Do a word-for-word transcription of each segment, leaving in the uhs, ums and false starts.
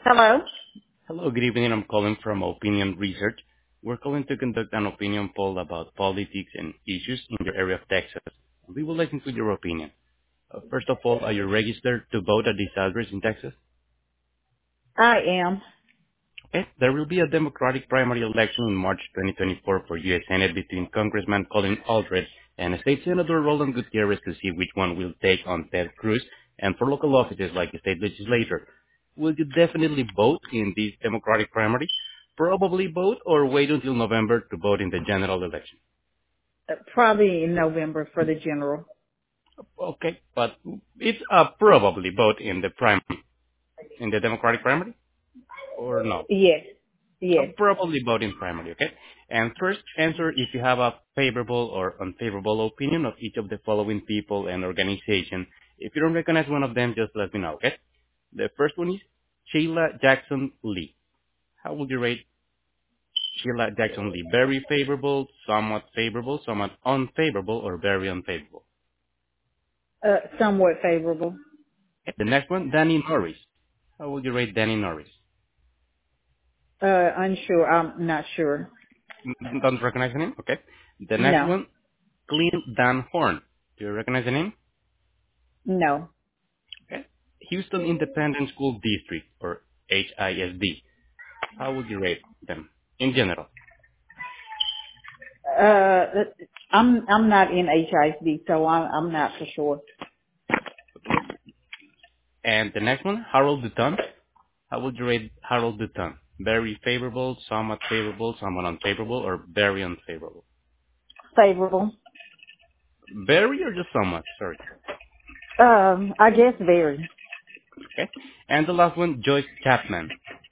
Hello? Hello, good evening. I'm calling from Opinion Research. We're calling to conduct an opinion poll about politics and issues in your area of Texas. We would like to include your opinion. Uh, first of all, are you registered to vote at this address in Texas? I am. Okay. There will be a Democratic primary election in March twenty twenty-four for U S. Senate between Congressman Colin Aldred and State Senator Roland Gutierrez to see which one will take on Ted Cruz, and for local offices like the state legislature. Will you definitely vote in this Democratic primary? Probably vote or wait until November to vote in the general election? Uh, Probably in November for the general. Okay, but it's a probably vote in the primary, in the Democratic primary, or no? Yes. Uh, Yes. probably vote in primary, okay? And first, answer if you have a favorable or unfavorable opinion of each of the following people and organization. If you don't recognize one of them, just let me know, okay? The first one is Sheila Jackson Lee. How would you rate Sheila Jackson Lee? Very favorable, somewhat favorable, somewhat unfavorable, or very unfavorable? Uh, somewhat favorable. Okay. The next one, Danny Norris. How would you rate Danny Norris? Uh, unsure. I'm not sure. N- Don't recognize the name? Okay. The next No. one, Clint Dan Horn. Do you recognize the name? No. Okay. Houston Independent School District, or H I S D. How would you rate them in general? Uh, I'm, I'm not in H I S D, so I'm, I'm not for sure. And the next one, Harold Dutton. How would you rate Harold Dutton? Very favorable, somewhat favorable, somewhat unfavorable, or very unfavorable? Favorable. Very or just somewhat? Sorry. Um, I guess very. Okay. And the last one, Joyce Chapman.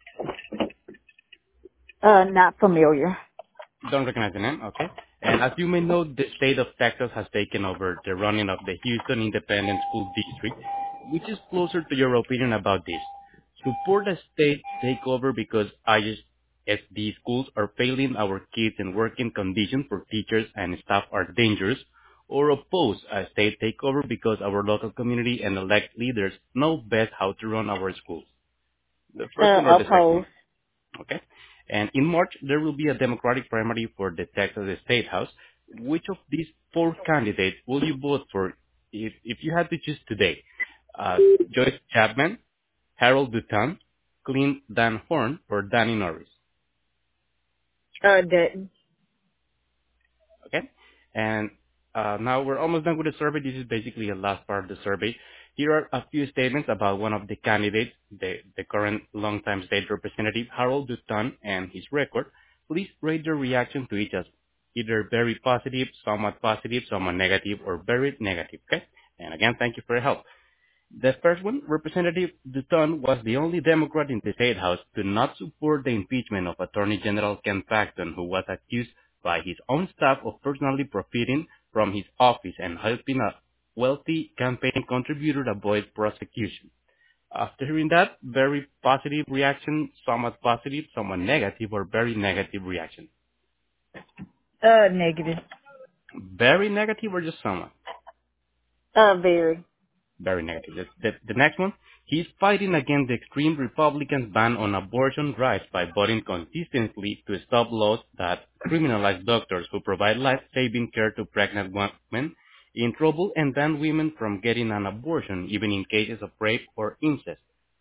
Uh, not familiar. Don't recognize the name, okay? And as you may know, the state of Texas has taken over the running of the Houston Independent School District, which is closer to your opinion about this. Support a state takeover because I S D schools are failing our kids and working conditions for teachers and staff are dangerous, or oppose a state takeover because our local community and elect leaders know best how to run our schools. The first one or Uh, the second one? opposed. Okay. And in March, there will be a Democratic primary for the Texas State House. Which of these four candidates will you vote for if, if you had to choose today? Uh, Joyce Chapman, Harold Dutton, Clint Dan Horn, or Danny Norris? Uh, that, Okay. And uh, now we're almost done with the survey. This is basically the last part of the survey. Here are a few statements about one of the candidates, the, the current longtime state representative, Harold Dutton, and his record. Please rate your reaction to each as either very positive, somewhat positive, somewhat negative, or very negative. Okay? And again, thank you for your help. The first one, Representative Dutton was the only Democrat in the State House to not support the impeachment of Attorney General Ken Paxton, who was accused by his own staff of personally profiting from his office and helping a wealthy campaign contributor avoid prosecution. After hearing that, very positive reaction, somewhat positive, somewhat negative, or very negative reaction. uh, negative. Very negative or just somewhat? Uh, very. Very negative. The, the, the next one, he's fighting against the extreme Republicans' ban on abortion rights by voting consistently to stop laws that criminalize doctors who provide life-saving care to pregnant women in trouble and ban women from getting an abortion, even in cases of rape or incest.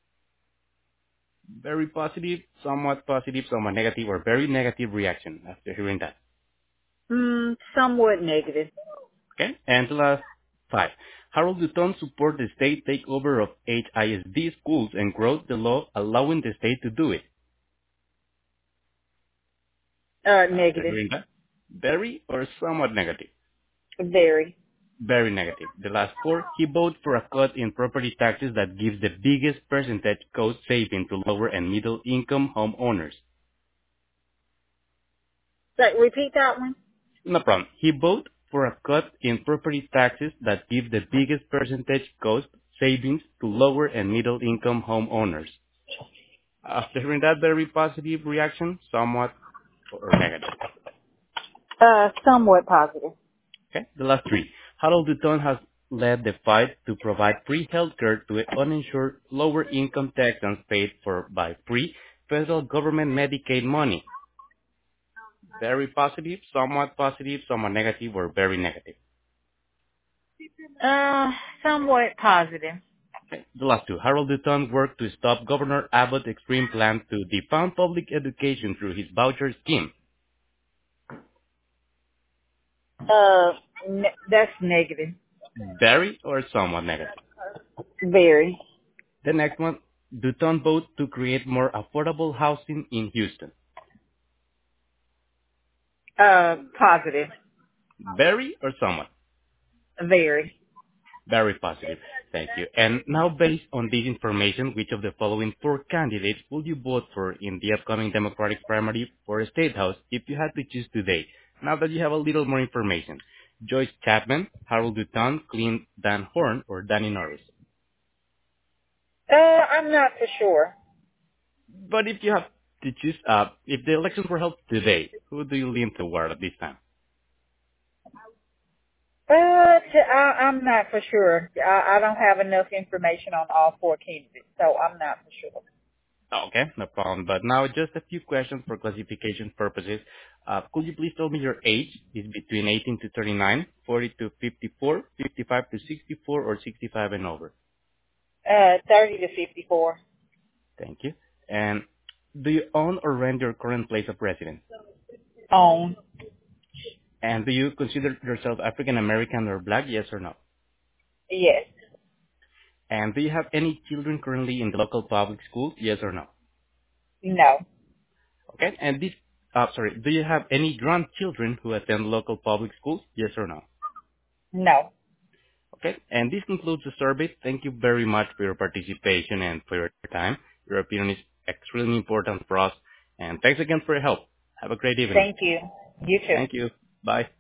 Very positive, somewhat positive, somewhat negative, or very negative reaction after hearing that. Mm, somewhat negative. Okay? And the last five. Harold Dutton support the state takeover of H I S D schools and wrote the law allowing the state to do it. Uh, After negative. hearing that, very or somewhat negative? Very. Very negative. The last four, he voted for a cut in property taxes that gives the biggest percentage cost saving to lower and middle income homeowners. So, repeat that one? No problem. He voted for a cut in property taxes that give the biggest percentage cost savings to lower and middle income homeowners. After hearing that very positive reaction, somewhat or negative. Uh, somewhat positive. Okay, the last three. Harold Dutton has led the fight to provide free healthcare to uninsured lower-income Texans paid for by free federal government Medicaid money. Very positive, somewhat positive, somewhat negative, or very negative. Uh, somewhat positive. Okay. The last two. Harold Dutton worked to stop Governor Abbott's extreme plan to defund public education through his voucher scheme. Uh, ne- that's negative. Very or somewhat negative. Very. The next one. Dutton vote to create more affordable housing in Houston. Uh, positive. Very or somewhat. Very. Very positive. Thank you. And now, based on this information, which of the following four candidates would you vote for in the upcoming Democratic primary for a state house if you had to choose today? Now that you have a little more information. Joyce Chapman, Harold Dutton, Clint Dan Horn, or Danny Norris? Uh, I'm not for sure. But if you have to choose, uh, if the elections were held today, who do you lean toward at this time? But I, I'm not for sure. I, I don't have enough information on all four candidates, so I'm not for sure. Okay, no problem. But now just a few questions for classification purposes. Uh, could you please tell me your age is between eighteen to thirty-nine, forty to fifty-four, fifty-five to sixty-four, or sixty-five and over? Uh, thirty to fifty-four. Thank you. And do you own or rent your current place of residence? Own. And do you consider yourself African American or Black, yes or no? Yes. And do you have any children currently in the local public school, yes or no? No. Okay. And this, uh, sorry, do you have any grandchildren who attend local public schools, yes or no? No. Okay. And this concludes the survey. Thank you very much for your participation and for your time. Your opinion is extremely important for us. And thanks again for your help. Have a great evening. Thank you. You too. Thank you. Bye.